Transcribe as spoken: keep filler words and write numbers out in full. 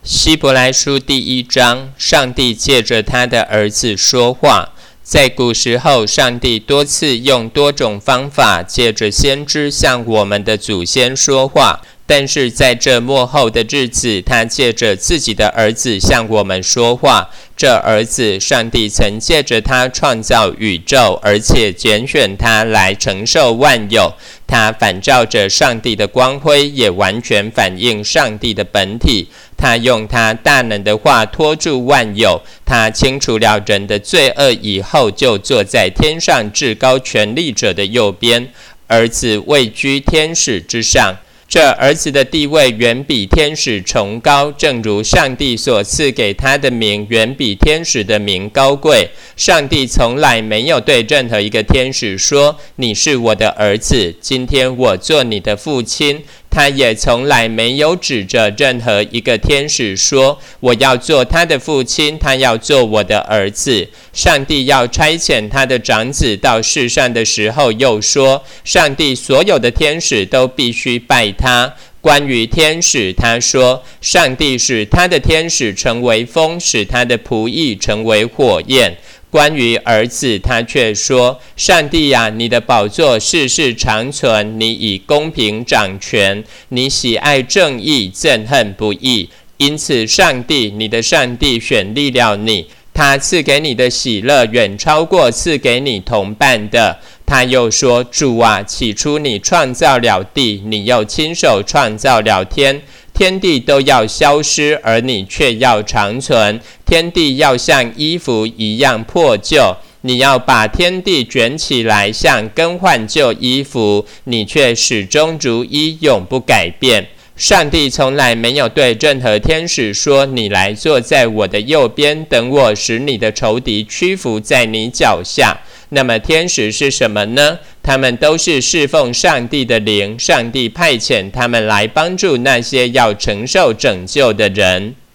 希伯来书第一章，上帝借着他的儿子说话。在古时候，上帝多次用多种方法借着先知向我们的祖先说话，但是在这末后的日子，他借着自己的儿子向我们说话。这儿子，上帝曾借着他创造宇宙，而且拣选他来承受万有。他反照着上帝的光辉，也完全反映上帝的本体。他用他大能的话托住万有。他清除了人的罪恶以后，就坐在天上至高权力者的右边。儿子位居天使之上。这儿子的地位远比天使崇高，正如上帝所赐给他的名远比天使的名高贵。上帝从来没有对任何一个天使说：“你是我的儿子，今天我做你的父亲。”他也从来没有指着任何一个天使说：“我要做他的父亲，他要做我的儿子。”上帝要差遣他的长子到世上的时候，又说：“上帝所有的天使都必须拜他。”关于天使，他说：“上帝使他的天使成为风，使他的仆役成为火焰。”关于儿子，他却说：“上帝啊，你的宝座世世长存，你以公平掌权，你喜爱正义，憎恨不义。因此，上帝，你的上帝选立了你，他赐给你的喜乐远超过赐给你同伴的。”他又说：“主啊，起初你创造了地，你又亲手创造了天。天地都要消失，而你却要长存。天地要像衣服一样破旧，你要把天地卷起来，像更换旧衣服，你却始终如一，永不改变。”上帝从来没有对任何天使说：“你来坐在我的右边，等我使你的仇敌屈服在你脚下。”那么天使是什么呢？他们都是侍奉上帝的灵，上帝派遣他们来帮助那些要承受拯救的人。